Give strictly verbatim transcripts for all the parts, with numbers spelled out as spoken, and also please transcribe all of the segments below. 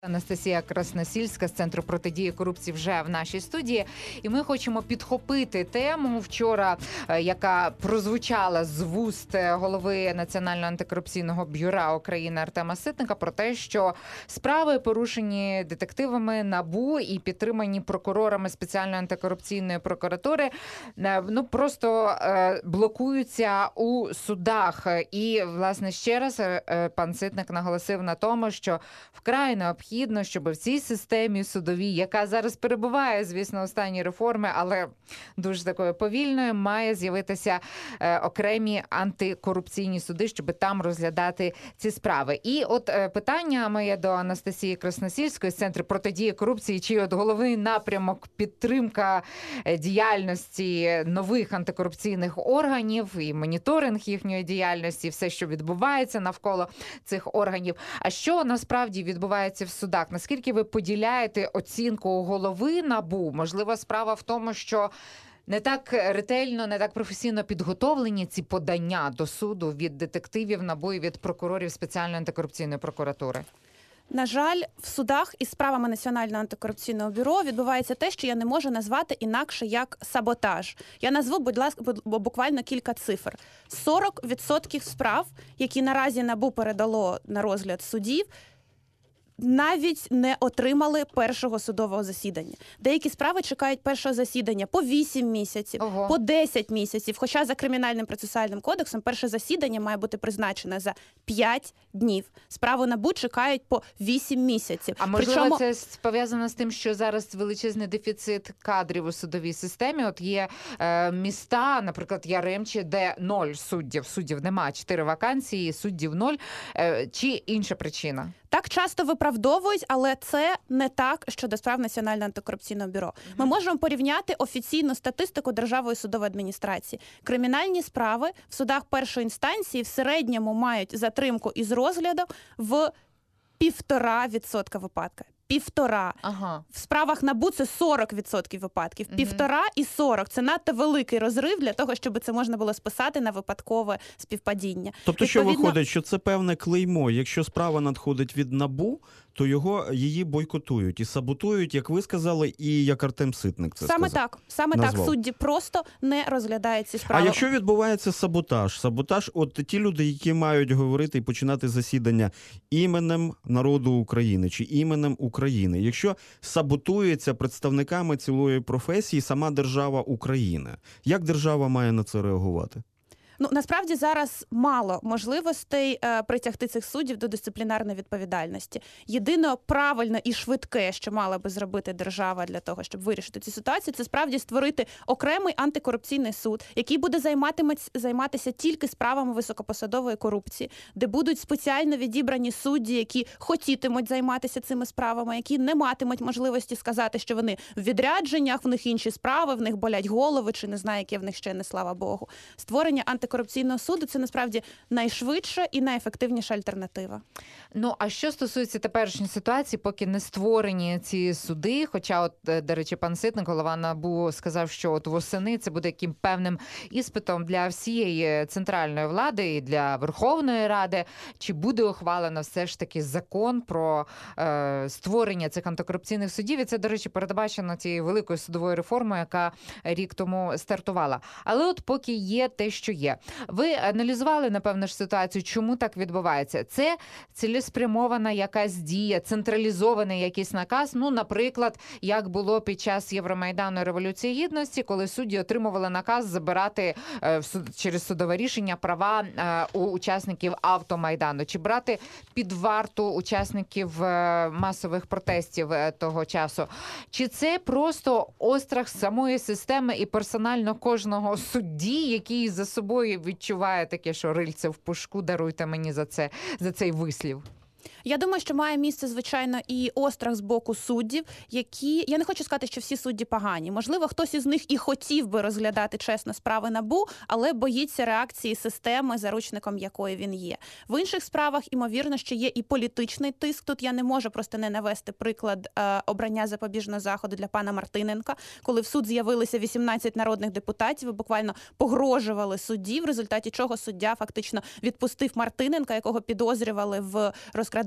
Анастасія Красносільська з Центру протидії корупції вже в нашій студії. І ми хочемо підхопити тему вчора, яка прозвучала з вуст голови Національного антикорупційного бюро України Артема Ситника про те, що справи, порушені детективами НАБУ і підтримані прокурорами Спеціальної антикорупційної прокуратури, ну просто блокуються у судах. І, власне, ще раз пан Ситник наголосив на тому, що вкрай необхідно Необхідно, щоб в цій системі судовій, яка зараз перебуває, звісно, у стані реформи, але дуже такою повільною, має з'явитися е, окремі антикорупційні суди, щоб там розглядати ці справи. І от е, питання моє до Анастасії Красносільської з Центру протидії корупції, чий от головний напрямок підтримка діяльності нових антикорупційних органів і моніторинг їхньої діяльності, все, що відбувається навколо цих органів. А що насправді відбувається в судах? Наскільки ви поділяєте оцінку голови НАБУ? Можливо, справа в тому, що не так ретельно, не так професійно підготовлені ці подання до суду від детективів НАБУ і від прокурорів Спеціальної антикорупційної прокуратури? На жаль, в судах із справами Національного антикорупційного бюро відбувається те, що я не можу назвати інакше як саботаж. Я назву, будь ласка, буквально кілька цифр. сорок відсотків справ, які наразі НАБУ передало на розгляд судів, навіть не отримали першого судового засідання. Деякі справи чекають першого засідання по вісім місяців, Ого. по десять місяців. Хоча за Кримінальним процесуальним кодексом перше засідання має бути призначене за п'ять днів. Справи НАБУ чекають по вісім місяців. А можливо, Причому... це пов'язано з тим, що зараз величезний дефіцит кадрів у судовій системі? От є е, міста, наприклад, Яремче, де ноль суддів. Суддів немає, чотири вакансії, суддів ноль. Е, чи інша причина? Так часто виправдовують, але це не так щодо справ Національного антикорупційного бюро. Ми можемо порівняти офіційну статистику Державної судової адміністрації. Кримінальні справи в судах першої інстанції в середньому мають затримку із розгляду в півтора відсотка випадка. Півтора. Ага. В справах НАБУ це сорок відсотків випадків. Угу. Півтора і сорок. Це надто великий розрив для того, щоб це можна було списати на випадкове співпадіння. Тобто, Відповідно... що виходить, що це певне клеймо. Якщо справа надходить від НАБУ, то його, її бойкотують і саботують, як ви сказали, і як Артем Ситник це Саме сказав. так. Саме назвав. так. Судді просто не розглядають ці справи. А якщо відбувається саботаж? Саботаж, от ті люди, які мають говорити і починати засідання іменем народу України чи іменем України. Якщо саботується представниками цілої професії сама держава України, як держава має на це реагувати? Ну, насправді зараз мало можливостей е, притягти цих суддів до дисциплінарної відповідальності. Єдине правильне і швидке, що мала би зробити держава для того, щоб вирішити цю ситуацію, це справді створити окремий антикорупційний суд, який буде займатися тільки справами високопосадової корупції, де будуть спеціально відібрані судді, які хотітимуть займатися цими справами, які не матимуть можливості сказати, що вони в відрядженнях, в них інші справи, в них болять голови, чи не знаю, яке в них ще не, слава Богу. Створення антикорупційного корупційного суду – це насправді найшвидша і найефективніша альтернатива. Ну, а що стосується теперішньої ситуації, поки не створені ці суди, хоча, от, до речі, пан Ситник, голова НАБУ, сказав, що от восени це буде яким певним іспитом для всієї центральної влади і для Верховної Ради, чи буде ухвалено все ж таки закон про е, створення цих антикорупційних судів. І це, до речі, передбачено тією великою судовою реформою, яка рік тому стартувала. Але от поки є те, що є. Ви аналізували, напевно ж, ситуацію, чому так відбувається? Це цілеспрямована якась дія, централізований якийсь наказ, ну, наприклад, як було під час Євромайдану Революції Гідності, коли судді отримували наказ забирати е, через судове рішення права е, у учасників автомайдану, чи брати під варту учасників е, масових протестів е, того часу. Чи це просто острах самої системи і персонально кожного судді, який за собою відчуває таке, що рильце в пушку, даруйте мені за це, за цей вислів? Я думаю, що має місце, звичайно, і острах з боку суддів, які... Я не хочу сказати, що всі судді погані. Можливо, хтось із них і хотів би розглядати чесно справи НАБУ, але боїться реакції системи, заручником якої він є. В інших справах, імовірно, що є і політичний тиск. Тут я не можу просто не навести приклад е, обрання запобіжного заходу для пана Мартиненка, коли в суд з'явилися вісімнадцять народних депутатів і буквально погрожували судді, в результаті чого суддя фактично відпустив Мартиненка, якого підозрювали в розкраданні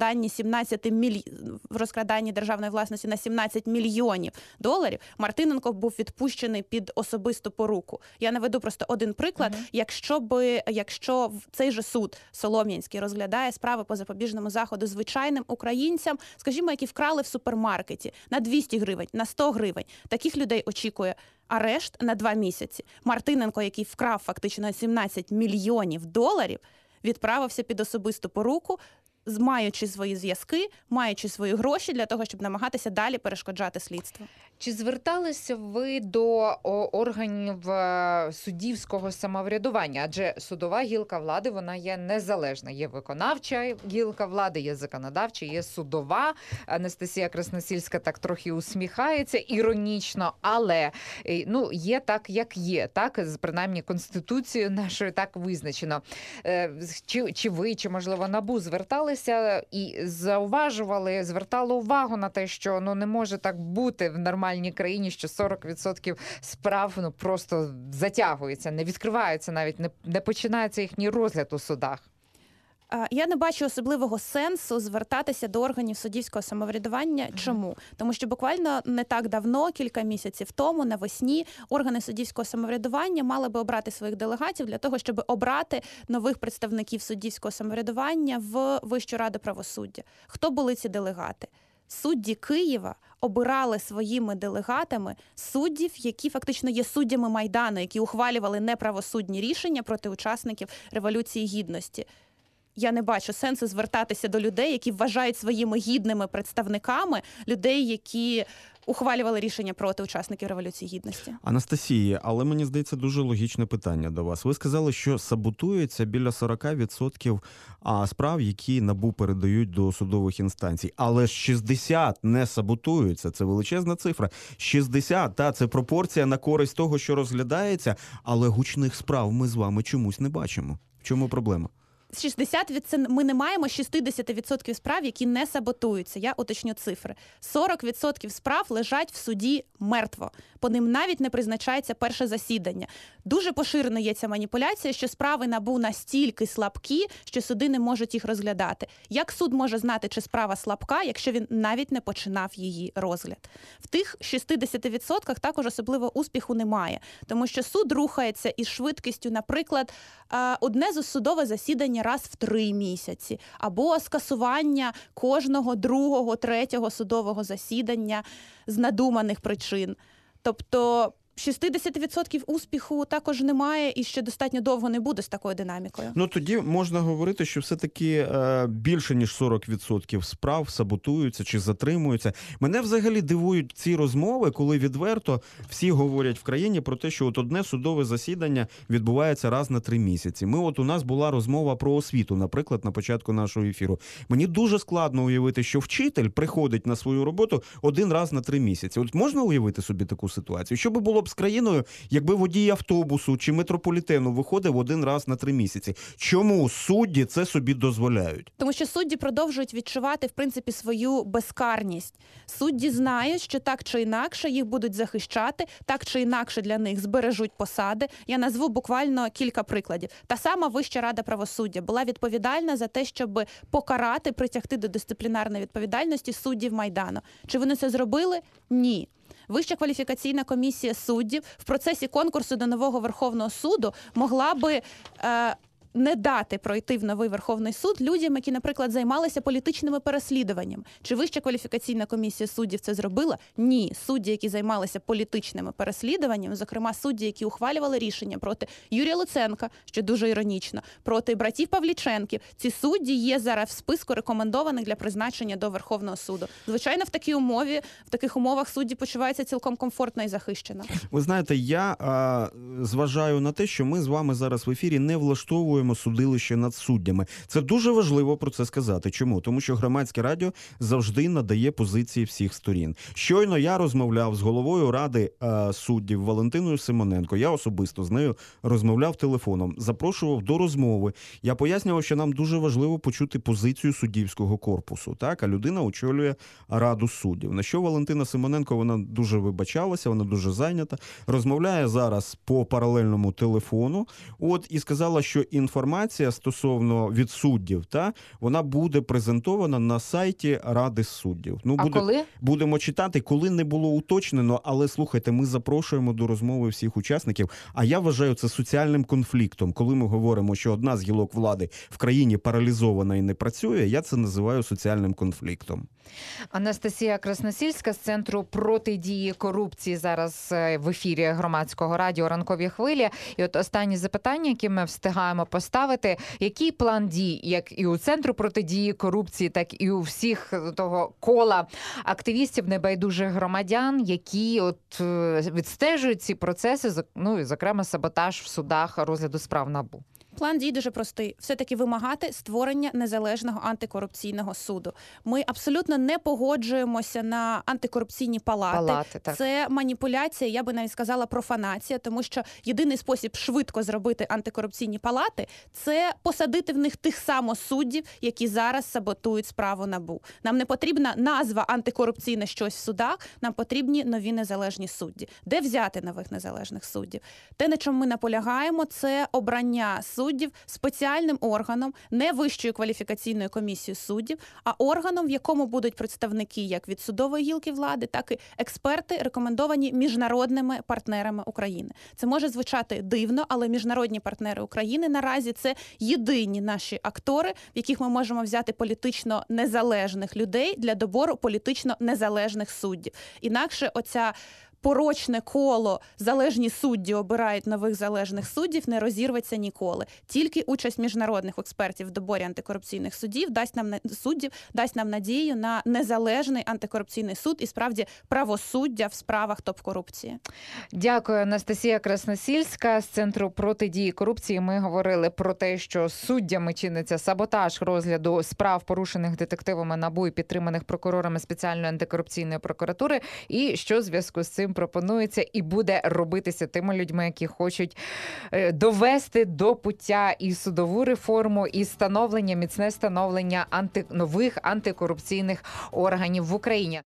розкраданні сімнадцять міль... в розкраданні державної власності на сімнадцять мільйонів доларів, Мартиненко був відпущений під особисту поруку. Я наведу просто один приклад. Uh-huh. Якщо би, якщо цей же суд Солом'янський розглядає справи по запобіжному заходу звичайним українцям, скажімо, які вкрали в супермаркеті на двісті гривень, на сто гривень, таких людей очікує арешт на два місяці. Мартиненко, який вкрав фактично сімнадцять мільйонів доларів, відправився під особисту поруку, маючи свої зв'язки, маючи свої гроші для того, щоб намагатися далі перешкоджати слідству. Чи зверталися ви до органів суддівського самоврядування? Адже судова гілка влади, вона є незалежна. Є виконавча гілка влади, є законодавча, є судова. Анастасія Красносільська так трохи усміхається іронічно, але ну, є так, як є. Так, принаймні, Конституцією нашою так визначено. Чи, чи ви, чи, можливо, НАБУ зверталися і зауважували, звертали увагу на те, що ну, не може так бути в нормальній країні, що сорок відсотків справ ну, просто затягуються, не відкриваються навіть, не, не починається їхній розгляд у судах? Я не бачу особливого сенсу звертатися до органів суддівського самоврядування. Mm-hmm. Чому? Тому що буквально не так давно, кілька місяців тому, навесні, органи суддівського самоврядування мали би обрати своїх делегатів для того, щоб обрати нових представників суддівського самоврядування в Вищу раду правосуддя. Хто були ці делегати? Судді Києва обирали своїми делегатами суддів, які фактично є суддями Майдану, які ухвалювали неправосудні рішення проти учасників Революції Гідності. Я не бачу сенсу звертатися до людей, які вважають своїми гідними представниками людей, які ухвалювали рішення проти учасників Революції Гідності. Анастасія, але мені здається дуже логічне питання до вас. Ви сказали, що саботується біля сорок відсотків справ, які НАБУ передають до судових інстанцій. Але шістдесят не саботуються. Це величезна цифра. шістдесят, та, це пропорція на користь того, що розглядається, але гучних справ ми з вами чомусь не бачимо. В чому проблема? шістдесят відсотків ми не маємо шістдесят відсотків справ, які не саботуються. Я уточню цифри. сорок відсотків справ лежать в суді мертво. По ним навіть не призначається перше засідання. Дуже поширено є ця маніпуляція, що справи НАБУ настільки слабкі, що суди не можуть їх розглядати. Як суд може знати, чи справа слабка, якщо він навіть не починав її розгляд? В тих шістдесят відсотках також особливо успіху немає. Тому що суд рухається із швидкістю, наприклад, одне з судове засідання раз в три місяці, або скасування кожного другого, третього судового засідання з надуманих причин. Тобто шістдесят відсотків успіху також немає і ще достатньо довго не буде з такою динамікою. Ну тоді можна говорити, що все-таки е, більше ніж сорок відсотків справ саботуються чи затримуються. Мене взагалі дивують ці розмови, коли відверто всі говорять в країні про те, що от одне судове засідання відбувається раз на три місяці. Ми от у нас була розмова про освіту, наприклад, на початку нашого ефіру. Мені дуже складно уявити, що вчитель приходить на свою роботу один раз на три місяці. От можна уявити собі таку ситуацію? Що би було б з країною, якби водій автобусу чи метрополітену виходив один раз на три місяці? Чому судді це собі дозволяють? Тому що судді продовжують відчувати, в принципі, свою безкарність. Судді знають, що так чи інакше їх будуть захищати, так чи інакше для них збережуть посади. Я назву буквально кілька прикладів. Та сама Вища рада правосуддя була відповідальна за те, щоб покарати, притягти до дисциплінарної відповідальності суддів Майдану. Чи вони це зробили? Ні. Вища кваліфікаційна комісія суддів в процесі конкурсу до нового Верховного суду могла би е, не дати пройти в новий Верховний суд людям, які, наприклад, займалися політичними переслідуваннями. Чи Вища кваліфікаційна комісія суддів це зробила? Ні. Судді, які займалися політичними переслідуваннями, зокрема судді, які ухвалювали рішення проти Юрія Луценка, що дуже іронічно, проти братів Павліченків, ці судді є зараз в списку рекомендованих для призначення до Верховного суду. Звичайно, в такій умові, в таких умовах судді почуваються цілком комфортно і захищено. Ви знаєте, я а, зважаю на те, що ми з вами зараз в ефірі не влаштовуємо судилище над суддями. Це дуже важливо про це сказати. Чому? Тому що Громадське радіо завжди надає позиції всіх сторін. Щойно я розмовляв з головою Ради е, суддів Валентиною Симоненко. Я особисто з нею розмовляв телефоном, запрошував до розмови. Я пояснював, що нам дуже важливо почути позицію суддівського корпусу. Так? А людина очолює Раду суддів. На що Валентина Симоненко, вона дуже вибачалася, вона дуже зайнята. Розмовляє зараз по паралельному телефону. От і сказала, що інформація інформація стосовно від суддів, та вона буде презентована на сайті Ради суддів. Ну, А буде, коли? будемо читати, коли не було уточнено, але слухайте, ми запрошуємо до розмови всіх учасників. А я вважаю це соціальним конфліктом. Коли ми говоримо, що одна з гілок влади в країні паралізована і не працює, я це називаю соціальним конфліктом. Анастасія Красносільська з Центру протидії корупції зараз в ефірі Громадського радіо «Ранкові хвилі». І от останні запитання, які ми встигаємо поставити. Який план дій, як і у Центру протидії корупції, так і у всіх того кола активістів, небайдужих громадян, які от відстежують ці процеси, ну і, зокрема, саботаж в судах розгляду справ НАБУ? План дій дуже простий. Все-таки вимагати створення незалежного антикорупційного суду. Ми абсолютно не погоджуємося на антикорупційні палати. Палати, так. Це маніпуляція, я би навіть сказала, профанація, тому що єдиний спосіб швидко зробити антикорупційні палати – це посадити в них тих само суддів, які зараз саботують справу НАБУ. Нам не потрібна назва антикорупційне щось в судах, нам потрібні нові незалежні судді. Де взяти нових незалежних суддів? Те, на чому ми наполягаємо, це обрання суддів суддів спеціальним органом, не Вищою кваліфікаційною комісією суддів, а органом, в якому будуть представники як від судової гілки влади, так і експерти, рекомендовані міжнародними партнерами України. Це може звучати дивно, але міжнародні партнери України наразі це єдині наші актори, в яких ми можемо взяти політично незалежних людей для добору політично незалежних суддів. Інакше оця порочне коло «залежні судді обирають нових залежних суддів» не розірветься ніколи. Тільки участь міжнародних експертів в доборі антикорупційних суддів дасть нам суддів, дасть нам надію на незалежний антикорупційний суд і справді правосуддя в справах топ-корупції. Дякую, Анастасія Красносільська з Центру протидії корупції. Ми говорили про те, що суддями чиниться саботаж розгляду справ, порушених детективами НАБУ і підтриманих прокурорами Спеціальної антикорупційної прокуратури, і що в зв'язку з цим пропонується і буде робитися тими людьми, які хочуть довести до пуття і судову реформу, і становлення, міцне становлення анти... нових антикорупційних органів в Україні.